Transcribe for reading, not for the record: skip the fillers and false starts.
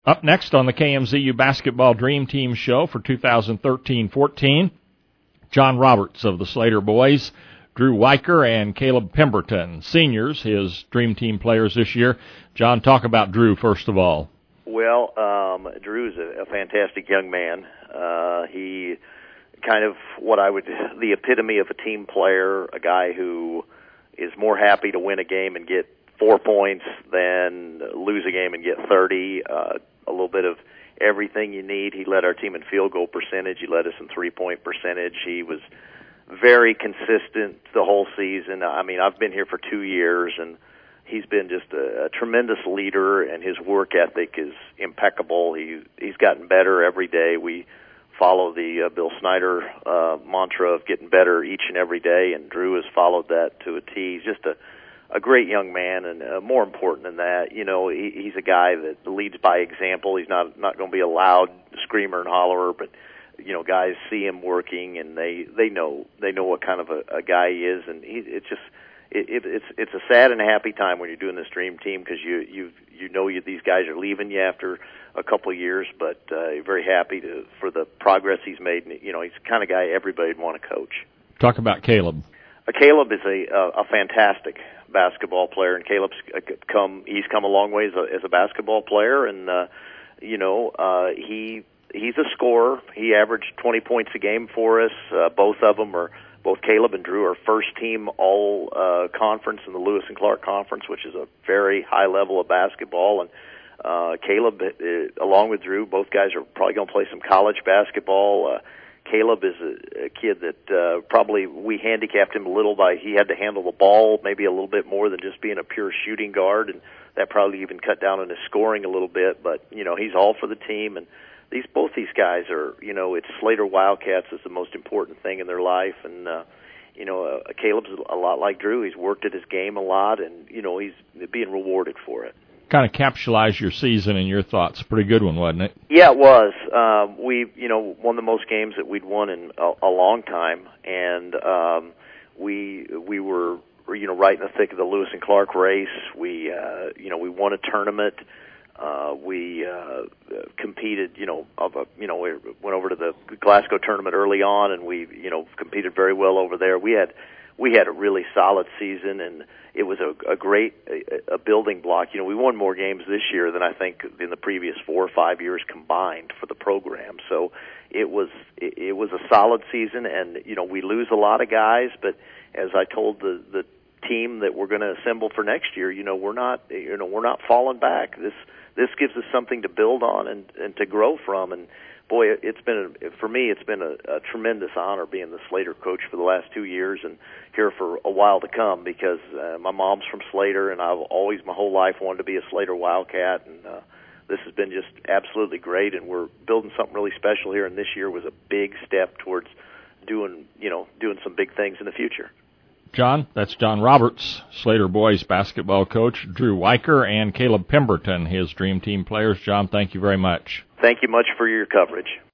Up next on the KMZU Basketball Dream Team Show for 2013-14, John Roberts of the Slater Boys, Drew Weicker, and Caleb Pemberton, seniors, his Dream Team players this year. John, talk about Drew first of all. Well, Drew's a fantastic young man. He kind of the epitome of a team player, a guy who is more happy to win a game and get 4 points than lose a game and get 30. A little bit of everything you need. He led our team in field goal percentage. He led us in three-point percentage. He was very consistent the whole season. I mean, I've been here for 2 years, and he's been just a tremendous leader, and his work ethic is impeccable. He's gotten better every day. We follow the Bill Snyder mantra of getting better each and every day, and Drew has followed that to a T. He's just a great young man, and more important than that, you know, he's a guy that leads by example. He's not going to be a loud screamer and hollerer, but you know, guys see him working, and they know what kind of a guy he is, and it's a sad and a happy time when you're doing this dream team, because you know these guys are leaving you after a couple of years, but you're very happy for the progress he's made. And, you know, he's the kind of guy everybody'd want to coach. Talk about Caleb. Caleb is a fantastic basketball player, and Caleb's he's come a long way as a basketball player, and he's a scorer. He averaged 20 points a game for us. Both Caleb and Drew are first team all conference in the Lewis and Clark Conference, which is a very high level of basketball. And Caleb, along with Drew, both guys are probably going to play some college basketball. Caleb is a kid that probably we handicapped him a little by he had to handle the ball maybe a little bit more than just being a pure shooting guard, and that probably even cut down on his scoring a little bit. But you know, he's all for the team, and both these guys are, you know, it's Slater Wildcats is the most important thing in their life, and Caleb's a lot like Drew. He's worked at his game a lot, and you know, he's being rewarded for it. Kind of capsulized your season in your thoughts. Pretty good one, wasn't it? Yeah, it was. We, won the most games that we'd won in a long time, and we were, right in the thick of the Lewis and Clark race. We won a tournament. We competed, we went over to the Glasgow tournament early on, and we, competed very well over there. We had a really solid season, and it was a great building block. You know, we won more games this year than I think in the previous 4 or 5 years combined for the program. So it was a solid season, and we lose a lot of guys, but as I told the team that we're going to assemble for next year, we're not falling back. This gives us something to build on and to grow from. And boy, for me, it's been a tremendous honor being the Slater coach for the last 2 years and here for a while to come, because my mom's from Slater, and I've always my whole life wanted to be a Slater Wildcat, and this has been just absolutely great, and we're building something really special here, and this year was a big step towards doing some big things in the future. John, that's John Roberts, Slater boys basketball coach, Drew Weicker, and Caleb Pemberton, his Dream Team players. John, thank you very much. Thank you much for your coverage.